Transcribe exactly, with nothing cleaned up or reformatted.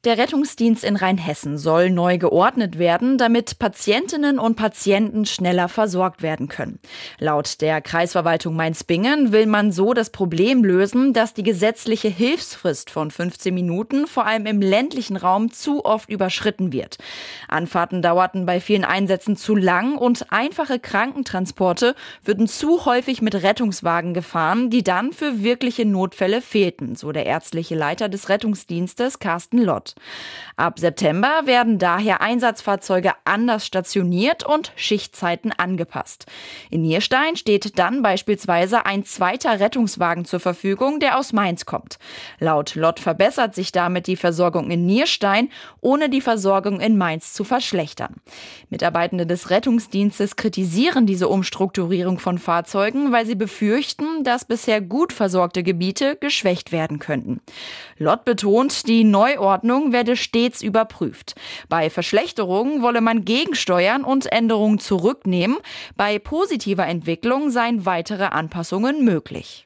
Der Rettungsdienst in Rheinhessen soll neu geordnet werden, damit Patientinnen und Patienten schneller versorgt werden können. Laut der Kreisverwaltung Mainz-Bingen will man so das Problem lösen, dass die gesetzliche Hilfsfrist von fünfzehn Minuten vor allem im ländlichen Raum zu oft überschritten wird. Anfahrten dauerten bei vielen Einsätzen zu lang und einfache Krankentransporte würden zu häufig mit Rettungswagen gefahren, die dann für wirkliche Notfälle fehlten, so der ärztliche Leiter des Rettungsdienstes Carsten Lott. Ab September werden daher Einsatzfahrzeuge anders stationiert und Schichtzeiten angepasst. In Nierstein steht dann beispielsweise ein zweiter Rettungswagen zur Verfügung, der aus Mainz kommt. Laut Lott verbessert sich damit die Versorgung in Nierstein, ohne die Versorgung in Mainz zu verschlechtern. Mitarbeitende des Rettungsdienstes kritisieren diese Umstrukturierung von Fahrzeugen, weil sie befürchten, dass bisher gut versorgte Gebiete geschwächt werden könnten. Lott betont, die Neuordnung werde stets überprüft. Bei Verschlechterungen wolle man gegensteuern und Änderungen zurücknehmen. Bei positiver Entwicklung seien weitere Anpassungen möglich.